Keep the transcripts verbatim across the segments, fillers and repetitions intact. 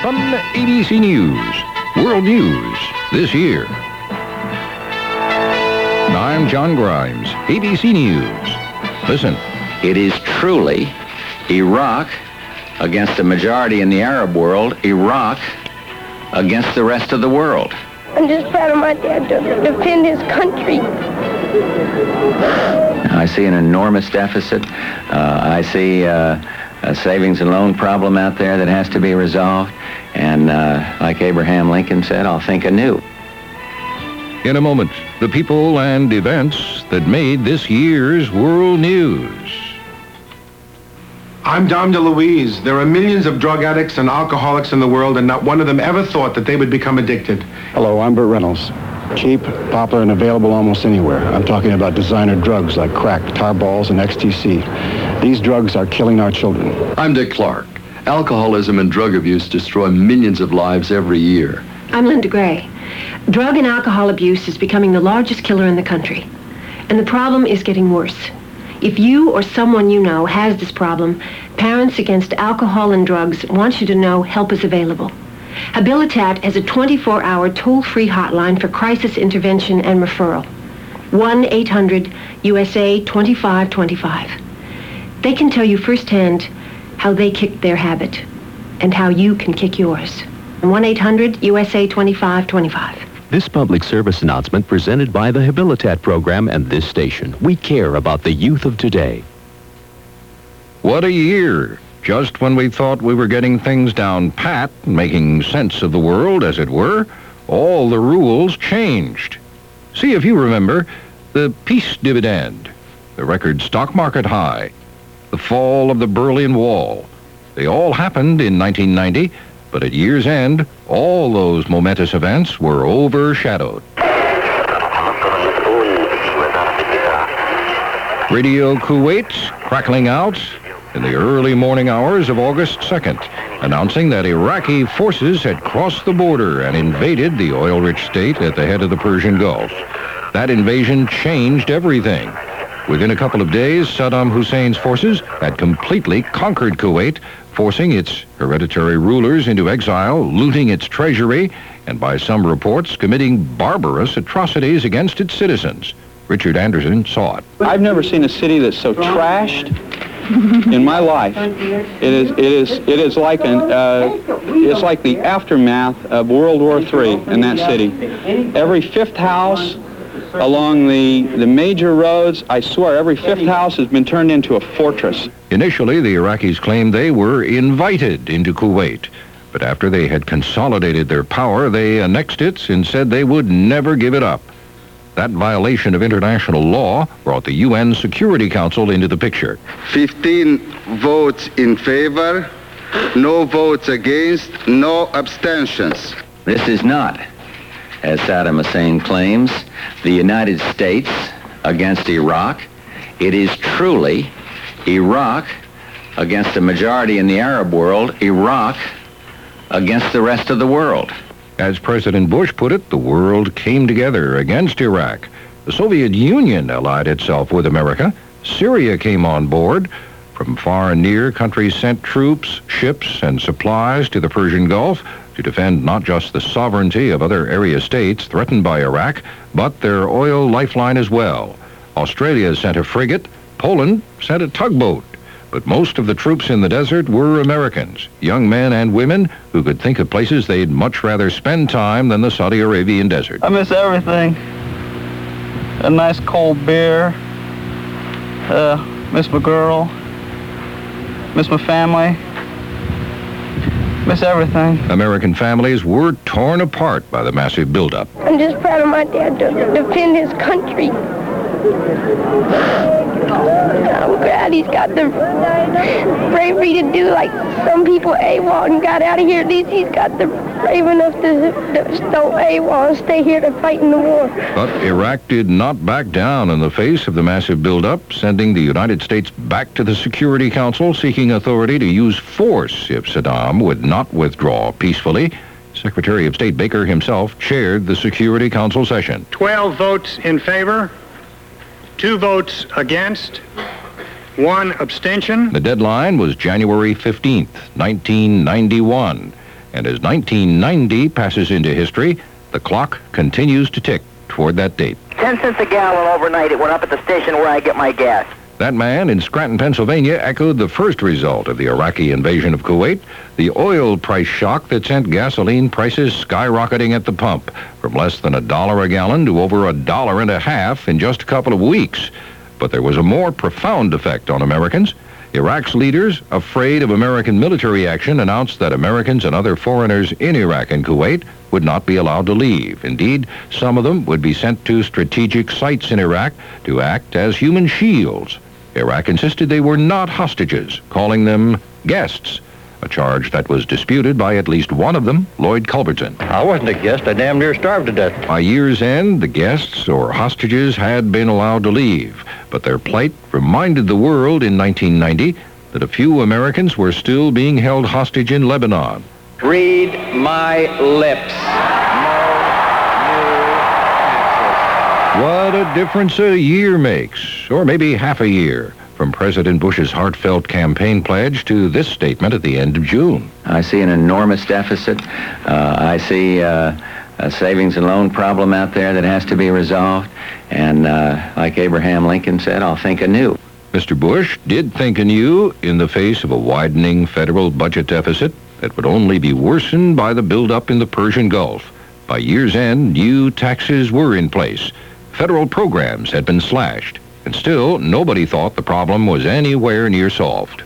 From A B C News, World News this year. I'm John Grimes, A B C News. Listen. It is truly Iraq against the majority in the Arab world, Iraq against the rest of the world. I'm just proud of my dad to defend his country. I see an enormous deficit. Uh, I see uh, a savings and loan problem out there that has to be resolved. And uh, like Abraham Lincoln said, I'll think anew. In a moment, the people and events that made this year's World News. I'm Dom DeLuise. There are millions of drug addicts and alcoholics in the world, and not one of them ever thought that they would become addicted. Hello, I'm Burt Reynolds. Cheap, popular, and available almost anywhere. I'm talking about designer drugs like crack, tar balls, and X T C. These drugs are killing our children. I'm Dick Clark. Alcoholism and drug abuse destroy millions of lives every year. I'm Linda Gray. Drug and alcohol abuse is becoming the largest killer in the country. And the problem is getting worse. If you or someone you know has this problem, Parents Against Alcohol and Drugs wants you to know help is available. Habilitat has a twenty-four hour toll-free hotline for crisis intervention and referral. one eight hundred U S A twenty-five twenty-five. They can tell you firsthand how they kicked their habit and how you can kick yours. one eight hundred U S A twenty-five twenty-five. This public service announcement presented by the Habilitat program and this station. We care about the youth of today. What a year! Just when we thought we were getting things down pat, making sense of the world, as it were, all the rules changed. See if you remember the peace dividend, the record stock market high, the fall of the Berlin Wall. They all happened in nineteen ninety, but at year's end, all those momentous events were overshadowed. Radio Kuwait crackling out in the early morning hours of August second, announcing that Iraqi forces had crossed the border and invaded the oil-rich state at the head of the Persian Gulf. That invasion changed everything. Within a couple of days, Saddam Hussein's forces had completely conquered Kuwait, forcing its hereditary rulers into exile, looting its treasury, and by some reports, committing barbarous atrocities against its citizens. Richard Anderson saw it. I've never seen a city that's so trashed in my life. It is, it is, it is like an, uh, it's like the aftermath of World War Three in that city. Every fifth house along the, the major roads, I swear, every fifth house has been turned into a fortress. Initially, the Iraqis claimed they were invited into Kuwait, but after they had consolidated their power, they annexed it and said they would never give it up. That violation of international law brought the U N Security Council into the picture. fifteen votes in favor, no votes against, no abstentions. This is not, as Saddam Hussein claims, the United States against Iraq. It is truly Iraq against the majority in the Arab world, Iraq against the rest of the world. As President Bush put it, the world came together against Iraq. The Soviet Union allied itself with America. Syria came on board. From far and near, countries sent troops, ships, and supplies to the Persian Gulf to defend not just the sovereignty of other area states threatened by Iraq, but their oil lifeline as well. Australia sent a frigate. Poland sent a tugboat. But most of the troops in the desert were Americans, young men and women who could think of places they'd much rather spend time than the Saudi Arabian desert. I miss everything. A nice cold beer. Uh, miss my girl. Miss my family. Miss everything. American families were torn apart by the massive buildup. I'm just proud of my dad to defend his country. I'm glad he's got the bravery to do like some people AWOL and got out of here. At least he's got the brave enough to, to stay AWOL and stay here to fight in the war. But Iraq did not back down in the face of the massive buildup, sending the United States back to the Security Council, seeking authority to use force if Saddam would not withdraw peacefully. Secretary of State Baker himself chaired the Security Council session. Twelve votes in favor, two votes against, one abstention. The deadline was January fifteenth, nineteen ninety-one. And as nineteen ninety passes into history, the clock continues to tick toward that date. Ten cents a gallon overnight. It went up at the station where I get my gas. That man in Scranton, Pennsylvania, echoed the first result of the Iraqi invasion of Kuwait, the oil price shock that sent gasoline prices skyrocketing at the pump from less than a dollar a gallon to over a dollar and a half in just a couple of weeks. But there was a more profound effect on Americans. Iraq's leaders, afraid of American military action, announced that Americans and other foreigners in Iraq and Kuwait would not be allowed to leave. Indeed, some of them would be sent to strategic sites in Iraq to act as human shields. Iraq insisted they were not hostages, calling them guests, a charge that was disputed by at least one of them, Lloyd Culbertson. I wasn't a guest. I damn near starved to death. By year's end, the guests or hostages had been allowed to leave, but their plight reminded the world in nineteen ninety that a few Americans were still being held hostage in Lebanon. Read my lips. What a difference a year makes, or maybe half a year, from President Bush's heartfelt campaign pledge to this statement at the end of June. I see an enormous deficit. Uh, I see uh, a savings and loan problem out there that has to be resolved. And uh, like Abraham Lincoln said, I'll think anew. Mister Bush did think anew in the face of a widening federal budget deficit that would only be worsened by the buildup in the Persian Gulf. By year's end, new taxes were in place. Federal programs had been slashed, and still nobody thought the problem was anywhere near solved.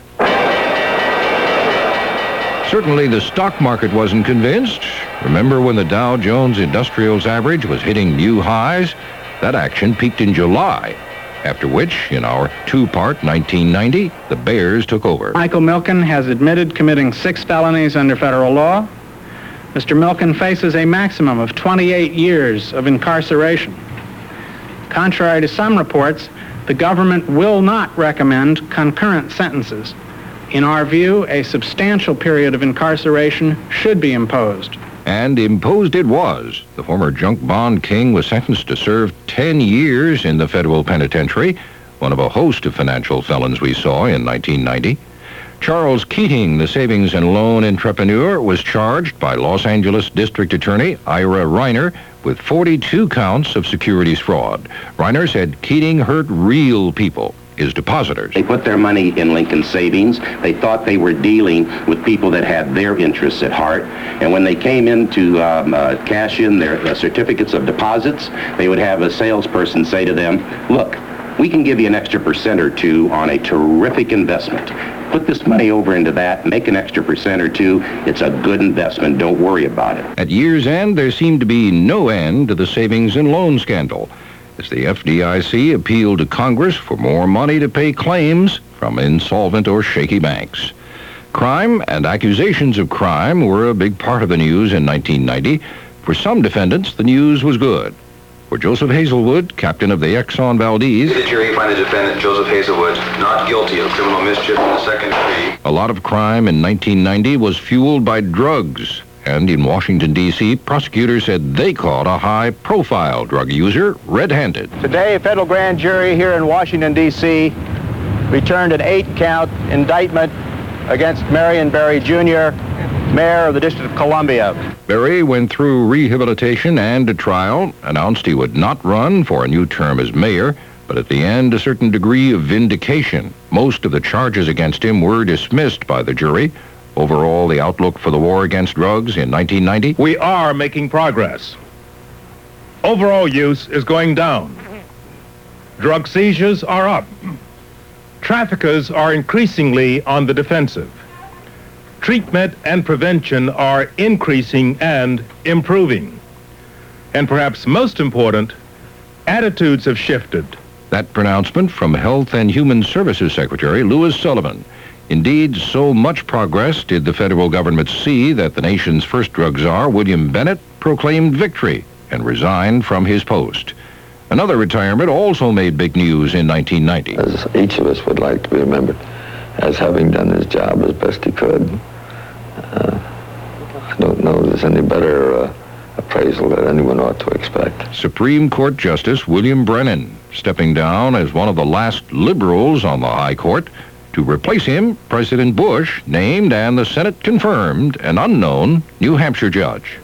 Certainly the stock market wasn't convinced. Remember when the Dow Jones Industrials average was hitting new highs? That action peaked in July, after which, in our two-part nineteen ninety, the bears took over. Michael Milken has admitted committing six felonies under federal law. Mister Milken faces a maximum of twenty-eight years of incarceration. Contrary to some reports, the government will not recommend concurrent sentences. In our view, a substantial period of incarceration should be imposed. And imposed it was. The former junk bond king was sentenced to serve ten years in the federal penitentiary, one of a host of financial felons we saw in nineteen ninety. Charles Keating, the savings and loan entrepreneur, was charged by Los Angeles District Attorney Ira Reiner with forty-two counts of securities fraud. Reiner said Keating hurt real people, his depositors. They put their money in Lincoln Savings. They thought they were dealing with people that had their interests at heart. And when they came in to um, uh, cash in their uh, certificates of deposits, they would have a salesperson say to them, look, we can give you an extra percent or two on a terrific investment. Put this money over into that, make an extra percent or two. It's a good investment. Don't worry about it. At year's end, there seemed to be no end to the savings and loan scandal, as the F D I C appealed to Congress for more money to pay claims from insolvent or shaky banks. Crime and accusations of crime were a big part of the news in nineteen ninety. For some defendants, the news was good. For Joseph Hazelwood, captain of the Exxon Valdez, the jury find the defendant, Joseph Hazelwood, not guilty of criminal mischief in the second degree. A lot of crime in nineteen ninety was fueled by drugs. And in Washington, D C, prosecutors said they caught a high-profile drug user red-handed. Today, a federal grand jury here in Washington, D C returned an eight-count indictment against Marion Barry, Junior, mayor of the District of Columbia. Barry went through rehabilitation and a trial, announced he would not run for a new term as mayor, but at the end, a certain degree of vindication. Most of the charges against him were dismissed by the jury. Overall, the outlook for the war against drugs in nineteen ninety? We are making progress. Overall use is going down. Drug seizures are up. Traffickers are increasingly on the defensive. Treatment and prevention are increasing and improving. And perhaps most important, attitudes have shifted. That pronouncement from Health and Human Services Secretary Louis Sullivan. Indeed, so much progress did the federal government see that the nation's first drug czar, William Bennett, proclaimed victory and resigned from his post. Another retirement also made big news in nineteen ninety. As each of us would like to be remembered as having done his job as best he could. Uh, I don't know if there's any better uh, appraisal that anyone ought to expect. Supreme Court Justice William Brennan, stepping down as one of the last liberals on the High Court To replace him, President Bush named and the Senate confirmed an unknown New Hampshire judge.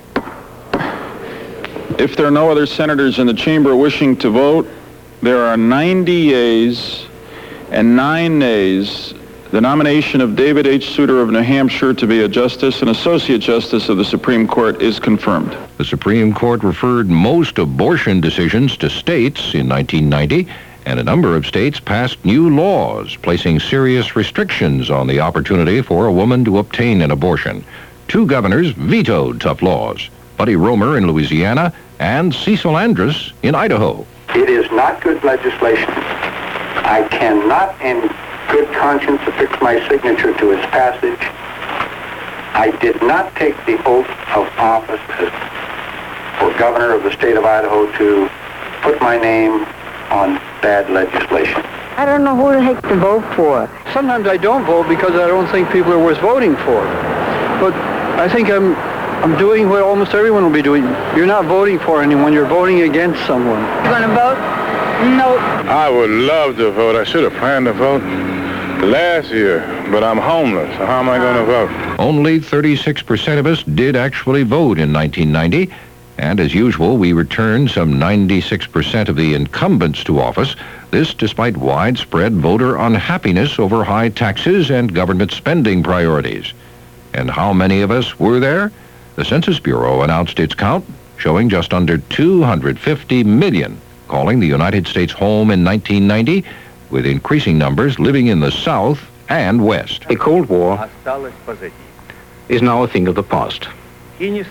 If there are no other senators in the chamber wishing to vote, there are ninety yeas and nine nays. The nomination of David H. Souter of New Hampshire to be a justice and associate justice of the Supreme Court is confirmed. The Supreme Court referred most abortion decisions to states in nineteen ninety, and a number of states passed new laws placing serious restrictions on the opportunity for a woman to obtain an abortion. Two governors vetoed tough laws: Buddy Roemer in Louisiana and Cecil Andrus in Idaho. It is not good legislation. I cannot in good conscience affix my signature to its passage. I did not take the oath of office as, for governor of the state of Idaho to put my name on bad legislation. I don't know who the heck to vote for. Sometimes I don't vote because I don't think people are worth voting for. But I think I'm I'm doing what almost everyone will be doing. You're not voting for anyone, you're voting against someone. You gonna vote? No. I would love to vote. I should have planned to vote last year, but I'm homeless, so how am I going to vote? Only thirty-six percent of us did actually vote in nineteen ninety, and as usual, we returned some ninety-six percent of the incumbents to office, this despite widespread voter unhappiness over high taxes and government spending priorities. And how many of us were there? The Census Bureau announced its count, showing just under two hundred fifty million calling the United States home in nineteen ninety, with increasing numbers living in the South and West. The Cold War is now a thing of the past. And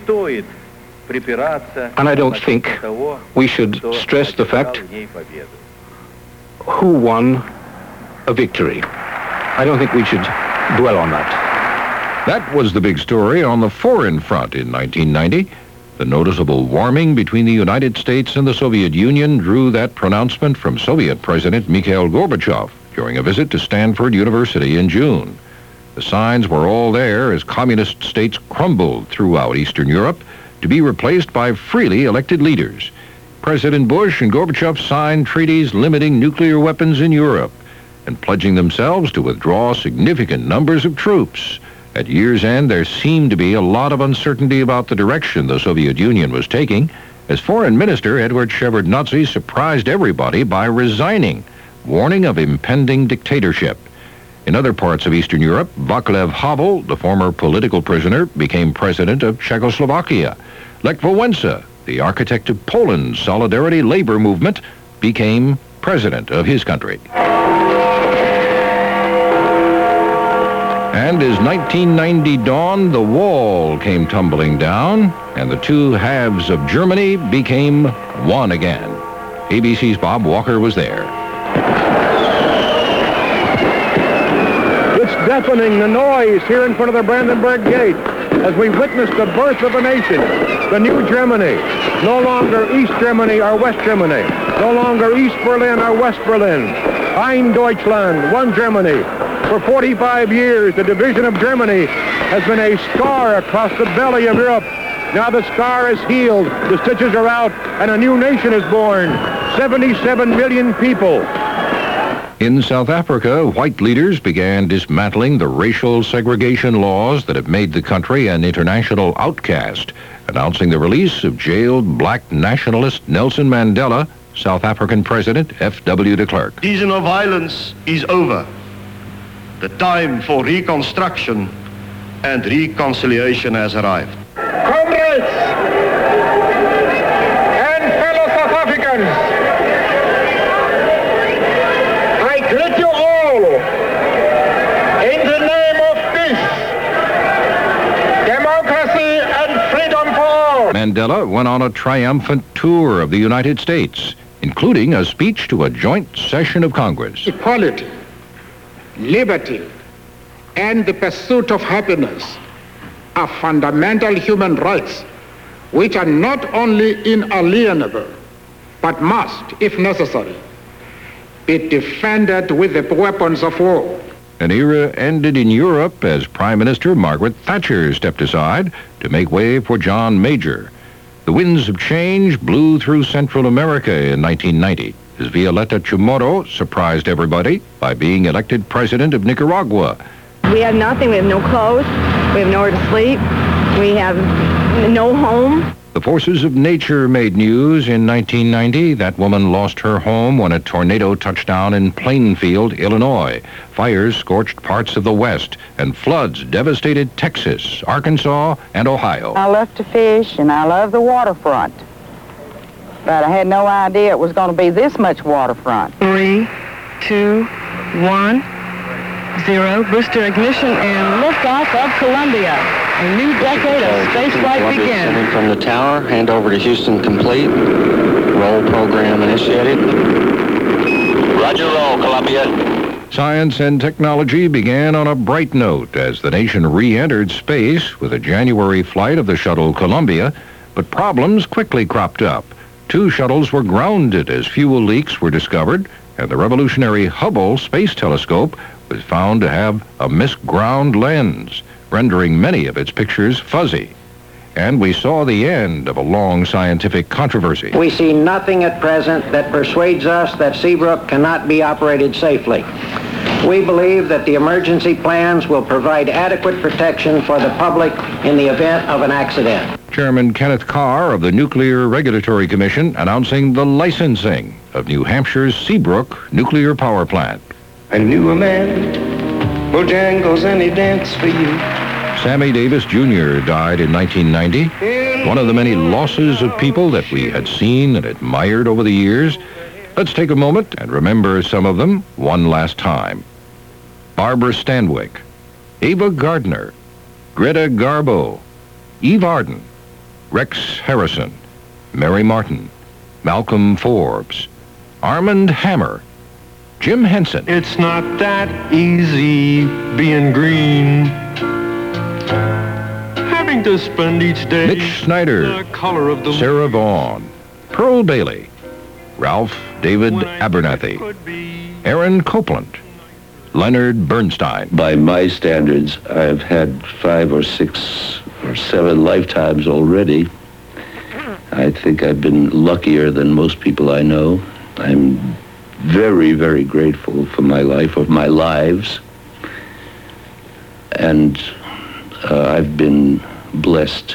I don't think we should stress the fact who won a victory. I don't think we should dwell on that. That was the big story on the foreign front in nineteen ninety. The noticeable warming between the United States and the Soviet Union drew that pronouncement from Soviet President Mikhail Gorbachev during a visit to Stanford University in June. The signs were all there as communist states crumbled throughout Eastern Europe to be replaced by freely elected leaders. President Bush and Gorbachev signed treaties limiting nuclear weapons in Europe and pledging themselves to withdraw significant numbers of troops. At year's end, there seemed to be a lot of uncertainty about the direction the Soviet Union was taking, as Foreign Minister Eduard Shevardnadze surprised everybody by resigning, warning of impending dictatorship. In other parts of Eastern Europe, Václav Havel, the former political prisoner, became president of Czechoslovakia. Lech Wałęsa, the architect of Poland's Solidarity labor movement, became president of his country. And as nineteen ninety dawned, the wall came tumbling down, and the two halves of Germany became one again. A B C's Bob Walker was there. It's deafening, the noise here in front of the Brandenburg Gate, as we witness the birth of a nation, the new Germany. No longer East Germany or West Germany. No longer East Berlin or West Berlin. Ein Deutschland, one Germany. For forty-five years, the division of Germany has been a scar across the belly of Europe. Now the scar is healed, the stitches are out, and a new nation is born. seventy-seven million people. In South Africa, white leaders began dismantling the racial segregation laws that have made the country an international outcast, announcing the release of jailed black nationalist Nelson Mandela, South African President F W de Klerk. Season of violence is over. The time for reconstruction and reconciliation has arrived. Comrades and fellow South Africans, I greet you all in the name of peace, democracy, and freedom for all. Mandela went on a triumphant tour of the United States, including a speech to a joint session of Congress. Equality, liberty, and the pursuit of happiness are fundamental human rights which are not only inalienable, but must, if necessary, be defended with the weapons of war. An era ended in Europe as Prime Minister Margaret Thatcher stepped aside to make way for John Major. The winds of change blew through Central America in nineteen ninety as Violeta Chamorro surprised everybody by being elected president of Nicaragua. We have nothing. We have no clothes. We have nowhere to sleep. We have no home. The forces of nature made news in nineteen ninety. That woman lost her home when a tornado touched down in Plainfield, Illinois. Fires scorched parts of the West, and floods devastated Texas, Arkansas, and Ohio. I love to fish, and I love the waterfront. But I had no idea it was going to be this much waterfront. Three, two, one, zero. Booster ignition and liftoff of Columbia. A new decade of spaceflight begins. From the tower, hand over to Houston complete. Roll program initiated. Roger, roll, Columbia. Science and technology began on a bright note as the nation re-entered space with a January flight of the shuttle Columbia, but problems quickly cropped up. Two shuttles were grounded as fuel leaks were discovered, and the revolutionary Hubble Space Telescope was found to have a misground lens, rendering many of its pictures fuzzy. And we saw the end of a long scientific controversy. We see nothing at present that persuades us that Seabrook cannot be operated safely. We believe that the emergency plans will provide adequate protection for the public in the event of an accident. Chairman Kenneth Carr of the Nuclear Regulatory Commission announcing the licensing of New Hampshire's Seabrook nuclear power plant. I knew a man, Bojangles, and he danced for you. Sammy Davis Junior died in nineteen ninety, one of the many losses of people that we had seen and admired over the years. Let's take a moment and remember some of them one last time. Barbara Stanwyck, Ava Gardner, Greta Garbo, Eve Arden, Rex Harrison, Mary Martin, Malcolm Forbes, Armand Hammer, Jim Henson. It's not that easy being green. Having to spend each day Mitch Snyder, the color of the Sarah Vaughan, Pearl Bailey, Ralph David Abernathy, Aaron Copeland, Leonard Bernstein. By my standards, I've had five or six or seven lifetimes already. I think I've been luckier than most people I know. I'm very, very grateful for my life, of my lives. And uh, I've been blessed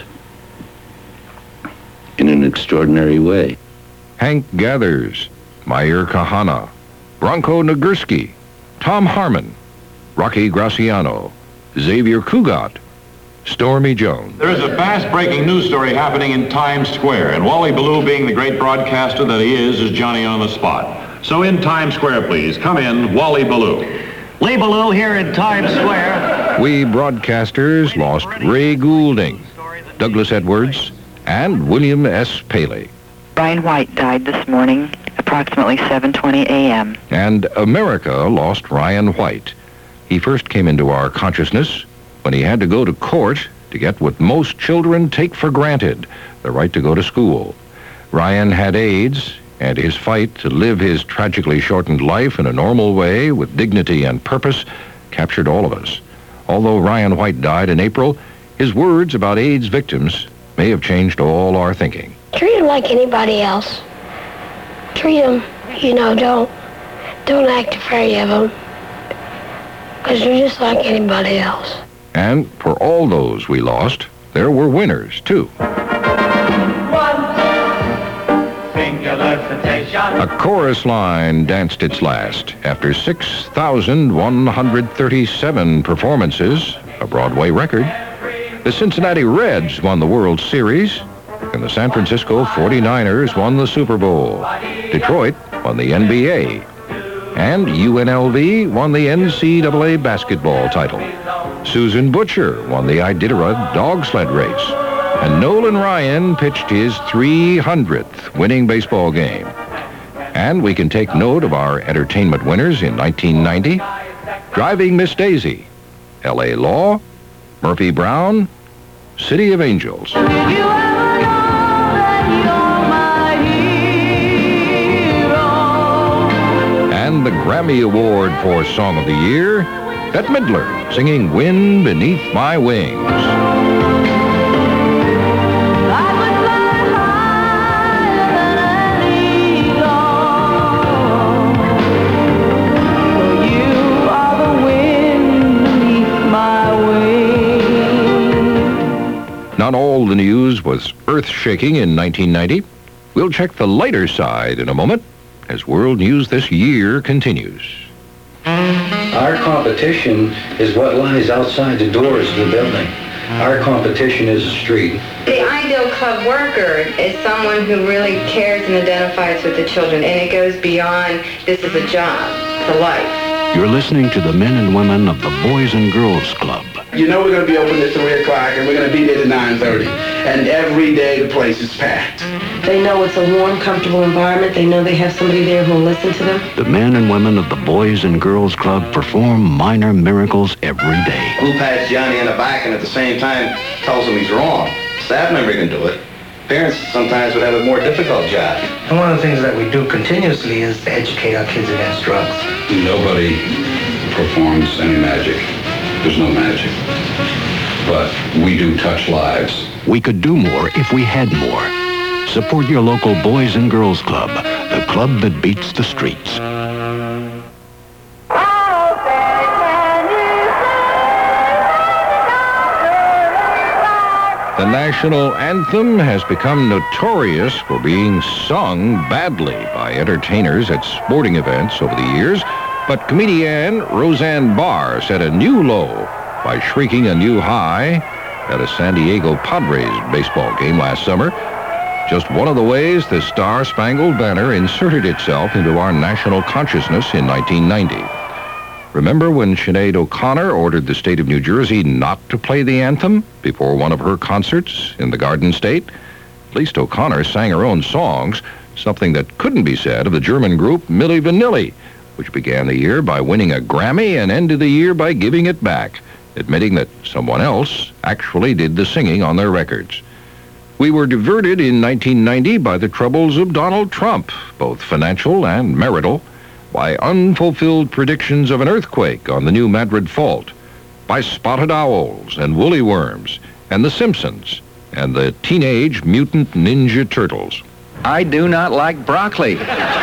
in an extraordinary way. Hank Gathers, Meyer Kahana, Bronco Nagurski, Tom Harmon, Rocky Graciano, Xavier Cugat, Stormy Jones. There is a fast-breaking news story happening in Times Square, and Wally Ballou, being the great broadcaster that he is, is Johnny on the spot. So in Times Square, please, come in, Wally Ballou. Lee Ballou here in Times Square. We broadcasters lost Ray Goulding, Douglas Edwards, and William S. Paley. Ryan White died this morning, approximately seven twenty a m And America lost Ryan White. He first came into our consciousness when he had to go to court to get what most children take for granted, the right to go to school. Ryan had AIDS, and his fight to live his tragically shortened life in a normal way with dignity and purpose captured all of us. Although Ryan White died in April, his words about AIDS victims may have changed all our thinking. Treat them like anybody else. Treat them, you know, don't, don't act afraid of them. Because they're just like anybody else. And for all those we lost, there were winners, too. A chorus line danced its last. After six thousand one hundred thirty-seven performances, a Broadway record, the Cincinnati Reds won the World Series, and the San Francisco forty-niners won the Super Bowl. Detroit won the N B A, and U N L V won the N C double A basketball title. Susan Butcher won the Iditarod dog sled race, and Nolan Ryan pitched his three hundredth winning baseball game. And we can take note of our entertainment winners in nineteen ninety, Driving Miss Daisy, L A Law, Murphy Brown, City of Angels. And the Grammy Award for Song of the Year, Bette Midler singing Wind Beneath My Wings. Not all the news was earth-shaking in nineteen ninety. We'll check the lighter side in a moment as World News This Year continues. Our competition is what lies outside the doors of the building. Our competition is the street. The ideal club worker is someone who really cares and identifies with the children, and it goes beyond this is a job, it's a life. You're listening to the men and women of the Boys and Girls Club. You know we're going to be open at three o'clock, and we're going to be there at nine thirty. And every day the place is packed. They know it's a warm, comfortable environment. They know they have somebody there who will listen to them. The men and women of the Boys and Girls Club perform minor miracles every day. Who pats Johnny in the back and at the same time tells him he's wrong? Staff member can do it. Parents sometimes would have a more difficult job. And one of the things that we do continuously is to educate our kids against drugs. Nobody performs any magic. There's no magic. But we do touch lives. We could do more if we had more. Support your local Boys and Girls Club, the club that beats the streets. The national anthem has become notorious for being sung badly by entertainers at sporting events over the years, but comedian Roseanne Barr set a new low by shrieking a new high at a San Diego Padres baseball game last summer. Just one of the ways the Star-Spangled Banner inserted itself into our national consciousness in nineteen ninety. Remember when Sinead O'Connor ordered the state of New Jersey not to play the anthem before one of her concerts in the Garden State? At least O'Connor sang her own songs, something that couldn't be said of the German group Milli Vanilli, which began the year by winning a Grammy and ended the year by giving it back, admitting that someone else actually did the singing on their records. We were diverted in nineteen ninety by the troubles of Donald Trump, both financial and marital, by unfulfilled predictions of an earthquake on the new Madrid Fault, by spotted owls and woolly worms, and The Simpsons, and the Teenage Mutant Ninja Turtles. I do not like broccoli,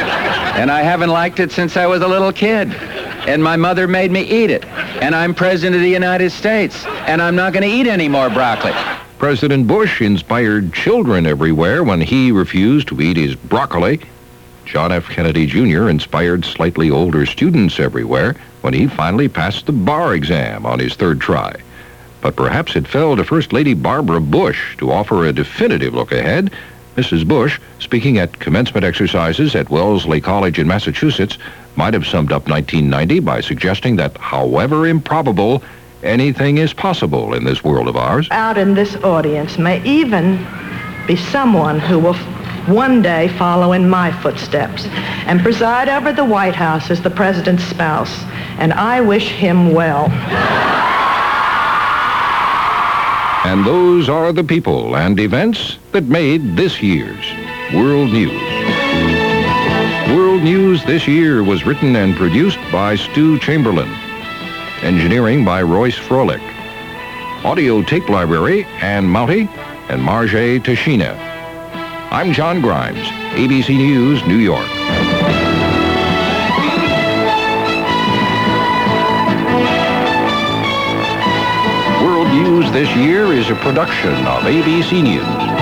and I haven't liked it since I was a little kid, and my mother made me eat it, and I'm President of the United States, and I'm not going to eat any more broccoli. President Bush inspired children everywhere when he refused to eat his broccoli. John F. Kennedy Junior inspired slightly older students everywhere when he finally passed the bar exam on his third try. But perhaps it fell to First Lady Barbara Bush to offer a definitive look ahead. Missus Bush, speaking at commencement exercises at Wellesley College in Massachusetts, might have summed up nineteen ninety by suggesting that, however improbable, anything is possible in this world of ours. Out in this audience may even be someone who will one day follow in my footsteps and preside over the White House as the president's spouse, and I wish him well. And those are the people and events that made this year's World News. World News This Year was written and produced by Stu Chamberlain. Engineering by Royce Froelich. Audio tape library, Ann Mounty and Marjay Tashina. I'm John Grimes, A B C News, New York. World News This Year is a production of A B C News.